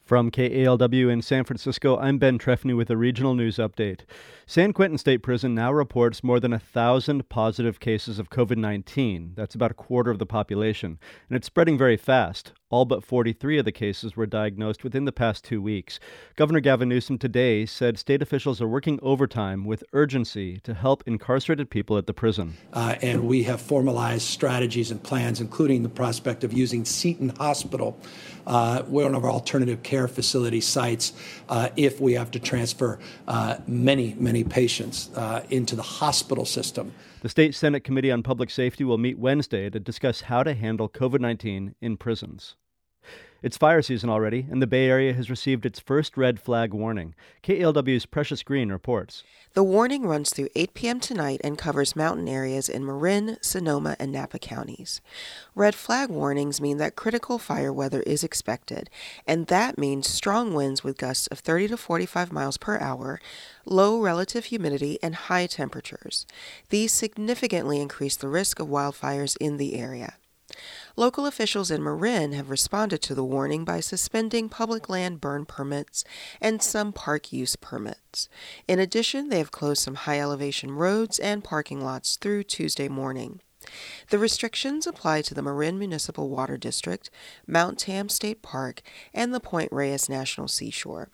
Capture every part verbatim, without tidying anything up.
From K A L W in San Francisco, I'm Ben Trefny with a regional news update. San Quentin State Prison now reports more than a thousand positive cases of covid nineteen. That's about a quarter of the population, and it's spreading very fast. All but forty-three of the cases were diagnosed within the past two weeks. Governor Gavin Newsom today said state officials are working overtime with urgency to help incarcerated people at the prison. Uh, and we have formalized strategies and plans, including the prospect of using Seton Hospital, uh, one of our alternative care facility sites, uh, if we have to transfer uh, many, many patients uh, into the hospital system. The State Senate Committee on Public Safety will meet Wednesday to discuss how to handle covid nineteen in prisons. It's fire season already, and the Bay Area has received its first red flag warning. K A L W's Precious Green reports. The warning runs through eight p.m. tonight and covers mountain areas in Marin, Sonoma, and Napa counties. Red flag warnings mean that critical fire weather is expected, and that means strong winds with gusts of thirty to forty-five miles per hour, low relative humidity, and high temperatures. These significantly increase the risk of wildfires in the area. Local officials in Marin have responded to the warning by suspending public land burn permits and some park use permits. In addition, they have closed some high-elevation roads and parking lots through Tuesday morning. The restrictions apply to the Marin Municipal Water District, Mount Tam State Park, and the Point Reyes National Seashore.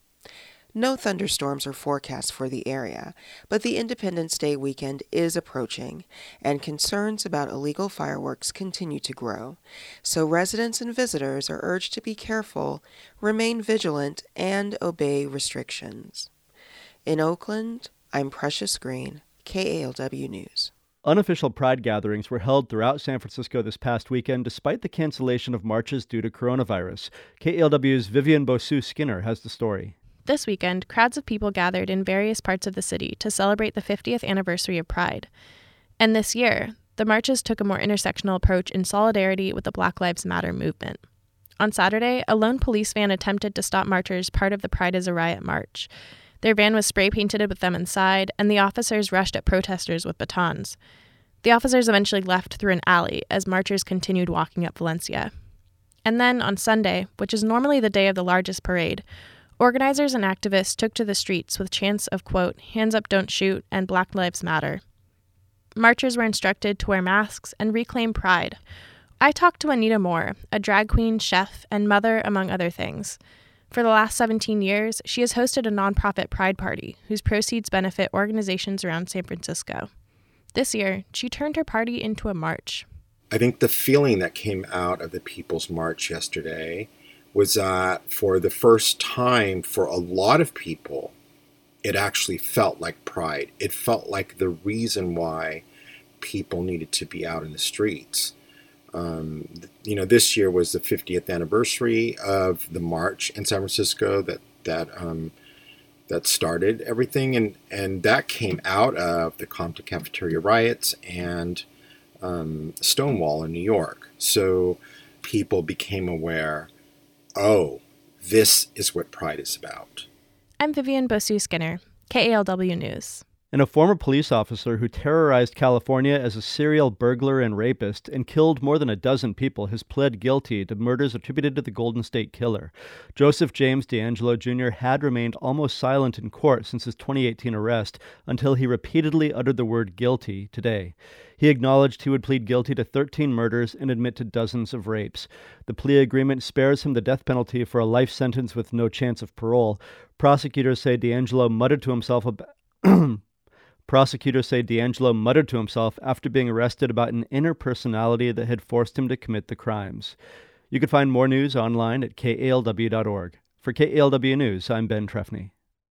No thunderstorms are forecast for the area, but the Independence Day weekend is approaching, and concerns about illegal fireworks continue to grow. So residents and visitors are urged to be careful, remain vigilant, and obey restrictions. In Oakland, I'm Precious Green, K A L W News. Unofficial pride gatherings were held throughout San Francisco this past weekend despite the cancellation of marches due to coronavirus. K A L W's Vivian Bosu Skinner has the story. This weekend, crowds of people gathered in various parts of the city to celebrate the fiftieth anniversary of Pride. And this year, the marches took a more intersectional approach in solidarity with the Black Lives Matter movement. On Saturday, a lone police van attempted to stop marchers part of the Pride is a Riot march. Their van was spray-painted with them inside, and the officers rushed at protesters with batons. The officers eventually left through an alley as marchers continued walking up Valencia. And then, on Sunday, which is normally the day of the largest parade, organizers and activists took to the streets with chants of, quote, hands up, don't shoot, and Black Lives Matter. Marchers were instructed to wear masks and reclaim pride. I talked to Anita Moore, a drag queen, chef, and mother, among other things. For the last seventeen years, she has hosted a nonprofit pride party whose proceeds benefit organizations around San Francisco. This year, she turned her party into a march. I think the feeling that came out of the People's March yesterday was that for the first time for a lot of people, it actually felt like pride. It felt like the reason why people needed to be out in the streets. Um, you know, this year was the fiftieth anniversary of the march in San Francisco that that um, that started everything, and and that came out of the Compton cafeteria riots and um, Stonewall in New York. So people became aware. Oh, this is what Pride is about. I'm Vivian Bosu Skinner, K A L W News. And a former police officer who terrorized California as a serial burglar and rapist and killed more than a dozen people has pled guilty to murders attributed to the Golden State Killer. Joseph James DeAngelo Junior had remained almost silent in court since his twenty eighteen arrest until he repeatedly uttered the word guilty today. He acknowledged he would plead guilty to thirteen murders and admit to dozens of rapes. The plea agreement spares him the death penalty for a life sentence with no chance of parole. Prosecutors say DeAngelo muttered to himself about Prosecutors say DeAngelo muttered to himself after being arrested about an inner personality that had forced him to commit the crimes. You can find more news online at K A L W dot org. For K A L W News, I'm Ben Trefny.